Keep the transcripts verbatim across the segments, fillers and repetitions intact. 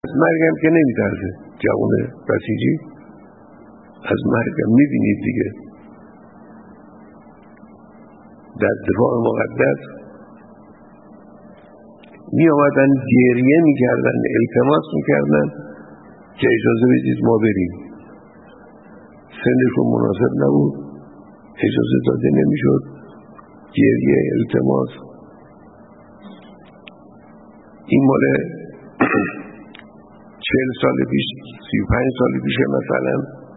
مرگم که نمیترسه. جوان بسیجی از مرگم میبینید دیگه، در دفاع مقدس می آمدن گریه می کردن، التماس می کردن که اجازه بدید ما بریم. سنشون مناسب نبود، اجازه داده نمی شد. گریه، التماس. این مال چهل سال پیش، سی و پنج سال پیش مثلا.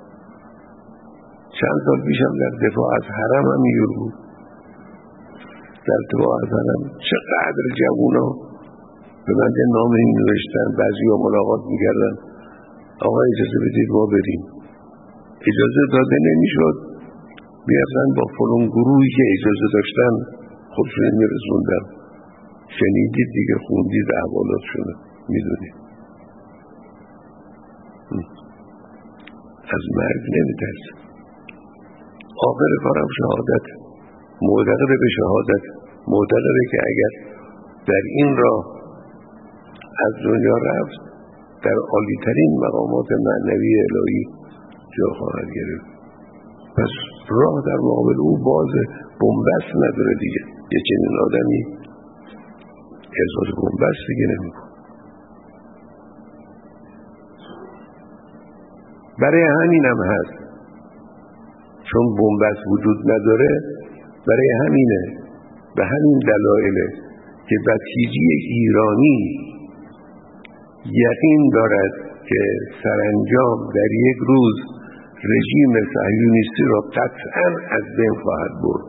چند سال پیشم در دفاع از حرم هم اینجور بود. در دفاع از حرم چقدر جوونا به من نام این نوشتن، بعضی ها ملاقات میکردن، آقا اجازه بدید ما بریم. اجازه داده نمیشد. میرفتن با فلان گروهی که اجازه داشتن خودشون میرسوندن. شنیدید دیگه، خوندید احوالات شده، میدونید. از مرگ نمیترسه. آخر کارم شهادت. معتقد به شهادت، معتقده که اگر در این راه از دنیا رفت در عالی ترین مقامات معنوی الهی جا خواهد گرفت. پس راه در مقابل او بازه، بنبست نداره دیگه. یه چنین آدمی احساس بنبست دیگه نمی‌کنه. برای همین هم هست، چون بنبست وجود نداره، برای همینه، به همین دلایله که بسیجی ایرانی یقین دارد که سرانجام در یک روز رژیم صهیونیستی را قطعاً از بین خواهد برد.